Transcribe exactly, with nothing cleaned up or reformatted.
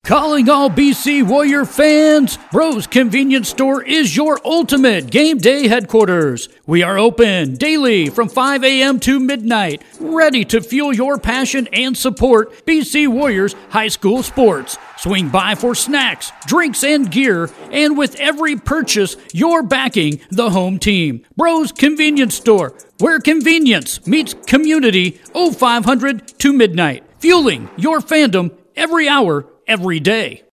Calling all B C Warrior fans, Bros Convenience Store is your ultimate game day headquarters. We are open daily from five a.m. to midnight, ready to fuel your passion and support B C Warriors high school sports. Swing by for snacks, drinks, and gear, and with every purchase, you're backing the home team. Bros Convenience Store, where convenience meets community, oh five hundred to midnight, fueling your fandom every hour, every day.